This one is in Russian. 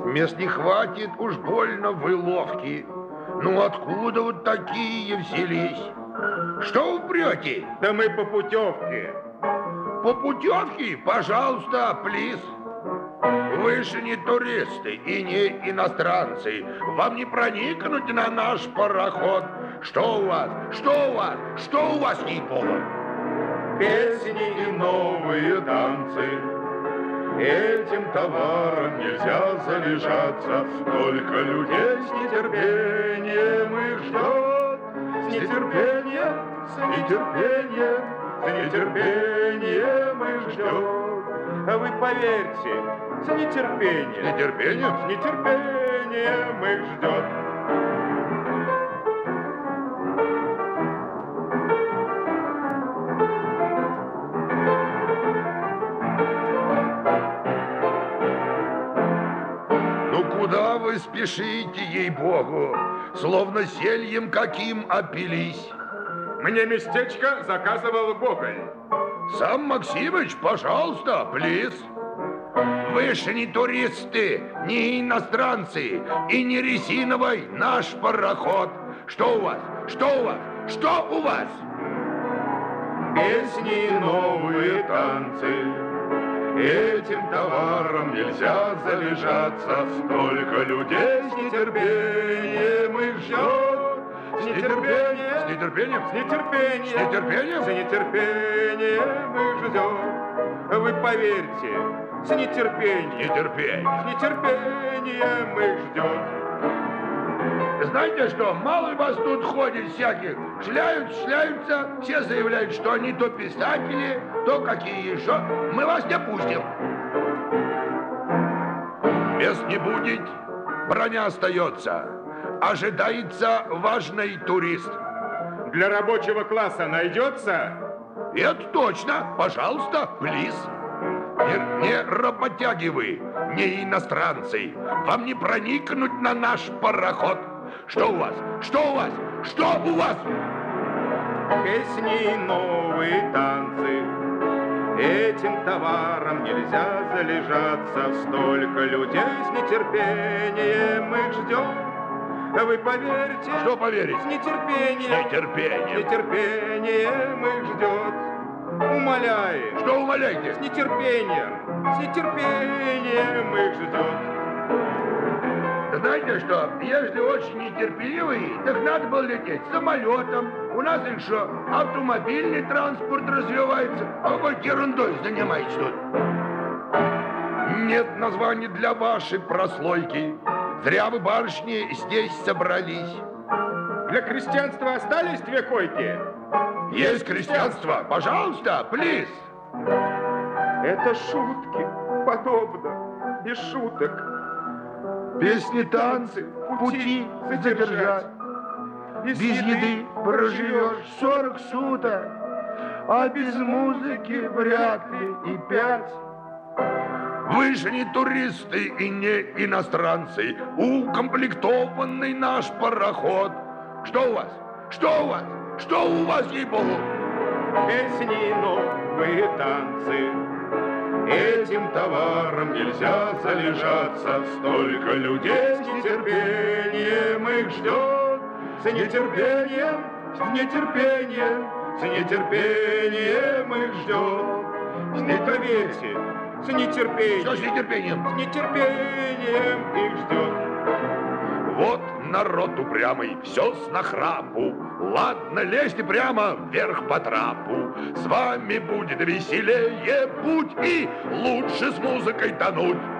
Мест не хватит, уж больно вы ловки. Ну откуда вот такие взялись? Что вы прете? Да мы по путевке. По путевке? Пожалуйста, плиз. Вы же не туристы и не иностранцы. Вам не проникнуть на наш пароход. Что у вас? Что у вас? Что у вас, ей-богу? Песни и новые танцы. Этим товаром нельзя залежаться. Столько людей с нетерпением их ждет. С нетерпением, с нетерпением, с нетерпением их ждет. А вы поверьте, с нетерпением. С нетерпением? С нетерпением их ждет. Куда вы спешите, ей-богу, словно зельем каким опились? Мне местечко заказывал Гоголь. Сам Максимыч, пожалуйста, плиз. Вы же не туристы, не иностранцы и не резиновый наш пароход. Что у вас? Что у вас? Что у вас? Песни и новые танцы. Этим товаром нельзя залежаться. Столько людей с нетерпением их ждет. С нетерпением, С нетерпением? с нетерпением, С нетерпением? с нетерпением их ждет. Вы поверьте, с нетерпением, Нетерпение. с нетерпением их ждет. Знаете что, мало вас тут ходит всяких. Шляются, все заявляют, что они то писатели, то какие еще. Мы вас не пустим. Мест не будет, броня остается. Ожидается важный турист. Для рабочего класса найдется? Это точно, пожалуйста, плиз. Не работяги вы, не иностранцы. Вам не проникнуть на наш пароход. Что у вас? Что у вас? Что у вас? Песни и новые танцы. Этим товаром нельзя залежаться. Столько людей с нетерпением их ждет. Вы поверьте. Что поверить? С нетерпением. С нетерпением. С нетерпением их ждет. Умоляет. Что умоляете? С нетерпением их ждет. Знаете что, если очень нетерпеливый, так надо было лететь самолетом. У нас еще автомобильный транспорт развивается. А вы какой ерундой занимаетесь тут? Нет названия для вашей прослойки. Зря вы, барышни, здесь собрались. Для крестьянства остались 2 койки? Есть крестьянство. Пожалуйста, плиз. Это шутки, подобно, без шуток. Песни, танцы, пути задержать. Без еды проживешь 40 суток, а без музыки вряд ли и 5. Вы же не туристы и не иностранцы. Укомплектованный наш пароход. Что у вас? Что у вас? Что у вас, ей-богу? Песни, новые танцы. Этим товаром нельзя залежаться. Столько людей с нетерпением их ждет. С нетерпением, с нетерпением, с нетерпением их ждет. Не поверьте, с нетерпением. Что с нетерпением? С нетерпением их ждет. Вот народ упрямый, все с нахрапу. Ладно, лезьте прямо вверх по трапу. С вами будет веселее путь и лучше с музыкой тонуть.